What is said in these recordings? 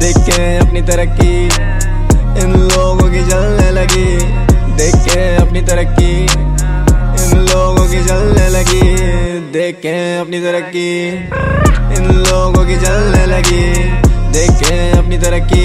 देख के अपनी तरक्की इन लोगों की जलने लगी। देख के अपनी तरक्की इन लोगों की जलने लगी। देख के अपनी तरक्की इन लोगों की जलने लगी। देख के अपनी तरक्की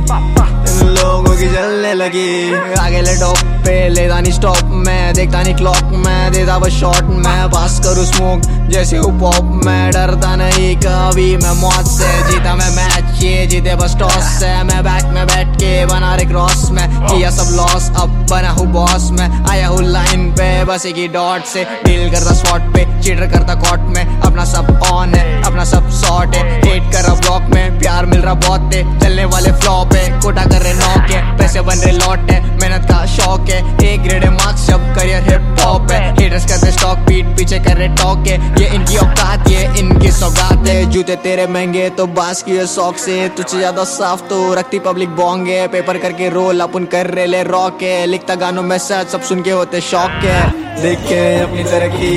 इन लोगों की जलने लगी। आगे ले टॉप पे लेता नहीं स्टॉप, मैं देखता नहीं क्लॉक, मैं देता बस शॉट, मैं पास करूँ स्मोक जैसे हिप हॉप। मैं डरता नहीं कभी मैं मौत से, जीता मैं मैच ये जीते बस टॉस से। मैं बैक में बैठ के बना रहे क्रॉस में, किया सब लॉस अब बना हूँ बॉस। मैं आया हूँ लाइन पे बस एक ही डॉट से, डील करता स्पॉट पे चीटर करता कॉट में। अपना सब ऑन है अपना सब शॉर्ट है, हेट कर रहा ब्लॉक में प्यार मिल रहा बहुत है। चलने वाले फ्लॉप है कोटा कर रहे नॉक है, पैसे बन रहे लॉट है, मेहनत का शौक है। एक ग्रेड है मार्क्स जब करियर हिप हॉप है। हेटर्स करते स्टॉक पीठ पीछे कर रहे टॉक है, ये इनकी औकात ये इनकी सौगात है। जूते तेरे महंगे तो बास की शौक से, तुझसे ज्यादा साफ तो रखती पब्लिक बोंग है। पेपर करके रोल अपन कर रहे ले रॉक है, लिखता गानों में सच सब सुन के होते शौक है। देख के अपनी तरक्की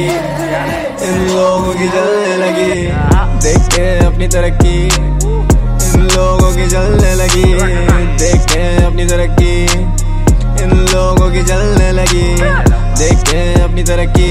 इन लोगों की जलने लगी। देख के अपनी तरक्की इन लोगों की जलने लगी। देख के अपनी तरक्की इन लोगों की जलने लगी। देख के अपनी तरक्की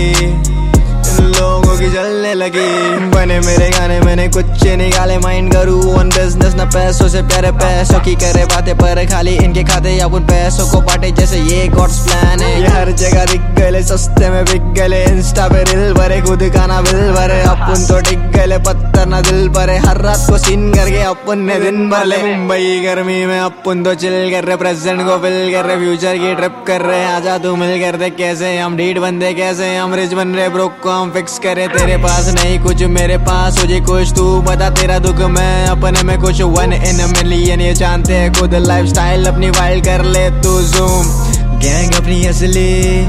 इन लोगों की जलने लगी। बने मेरे गाने मैंने कुछ निकाले, माइंड करूँ वन बिजनेस न पैसों से प्यारे पैसों की करे बातें, पर खाली इनके खाते अपन पैसों को बांटे जैसे ये गॉड्स प्लान है। ये हर जगह दिख गए सस्ते में बिक गए, इंस्टा पे रील भरे खुद का ना बिल भरे। अपन तो टिक गए पत्थर ना दिल भरे, हर रात को सीन करके अपन ने दिन भर ले। मुंबई गर्मी में अपन तो चिल कर रहे, प्रेजेंट को फिल कर रहे, फ्यूचर की ट्रिप कर रहे। आजा तू मिल कर दे कैसे हम ढीठ बंदे, कैसे हम रिच बन रहे, ब्रोक को हम फिक्स करे। तेरे पास नहीं कुछ मेरे पास हो जी कुछ, तू बता तेरा दुख मैं अपने में कुछ। 1 in a million ये जानते हैं खुद, लाइफस्टाइल अपनी वाइल्ड कर ले तू जूम। गैंग अपनी असली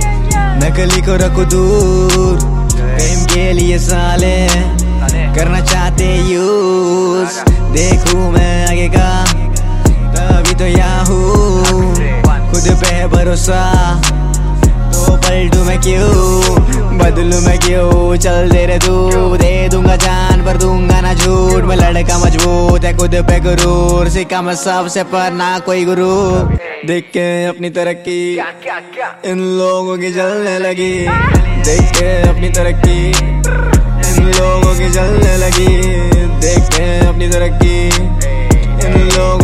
नकली को रखो दूर, प्रेम के लिए साले करना चाहते यूज। देखूं मैं आगे का तभी तो याहू, खुद पे भरोसा तो पलटू मैं क्यों, बदलू मैं क्यों। चल दे रे तू दे दूंगा जान पर दूंगा ना झूठ। मैं लड़का मजबूत है खुद पे गुरूर, सिक्का मैं सबसे पर ना कोई गुरु। देख के अपनी तरक्की इन लोगों की जलने लगी। देख के अपनी तरक्की इन लोगों की जलने लगी। देख के अपनी तरक्की इन लोगों